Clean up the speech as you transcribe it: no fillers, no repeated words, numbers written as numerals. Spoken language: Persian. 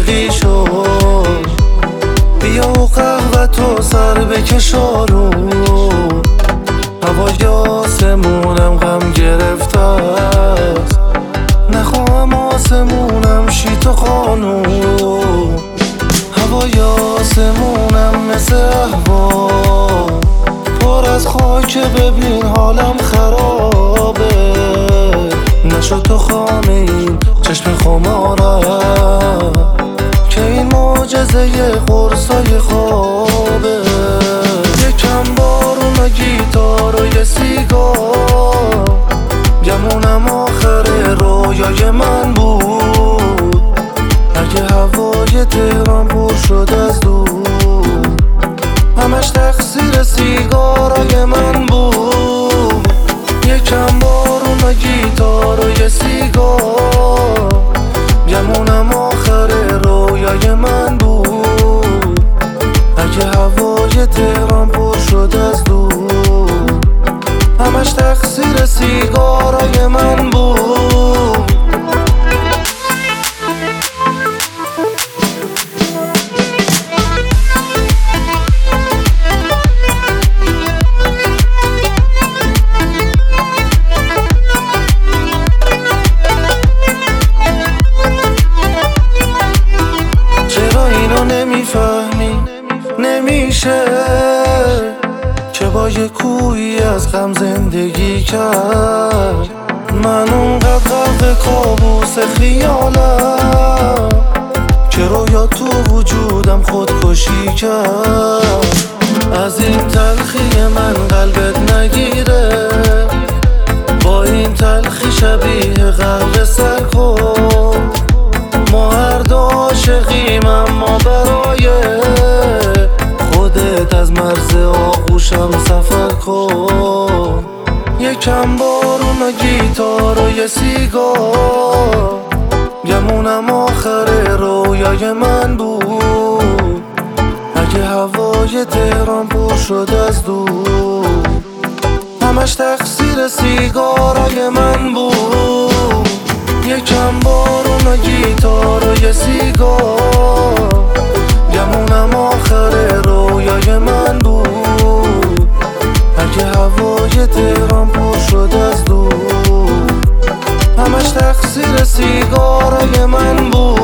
عاشقی شد. بیا و قهوه تو سر بکش آروم، هوای آسمونم غم گرفته است. نخواهم آسمونم شی تو خانوم، هوای آسمونم مثل احوام پر از خاکه. ببین حالم خرابه، نشو تو خامه این چشم خمارم که این معجزه قرصای خوابه. یکم بارون و گیتار و یه سیگار، گمونم آخر رویای من بود. اگه هوای تهران پر شد از دور، همش تقصیر سیگارای من بود. یکم بارون و گیتار و یه سیگار، گمونم آخر رویای من بود. اگه هوای تهران پر شد از دور، همش تقصیر سیگارای من بود. نمیفهمی نمیشه که با یه کوهی از غم زندگی کرد. من اونقدر غرق کابوس خیالم که رویا تو وجودم خودکشی کرد. از این تلخی من قلبت نگیره، با این تلخی شبیه قلب سر کن. ما هر دو عاشقیم اما برای خودت از مرز آغوشم سفر کن. یکم بارون و گیتار و یه سیگار، گمونم آخر رویای من بود. اگه هوای تهران پر شد از دور، همش تقصیر سیگارای من بود. یکم بارون و گیتار و یه سیگار، گمونم آخر رویای من بود. اگه هوای تهران پر شد از دور، همش تقصیر سیگارای من بود.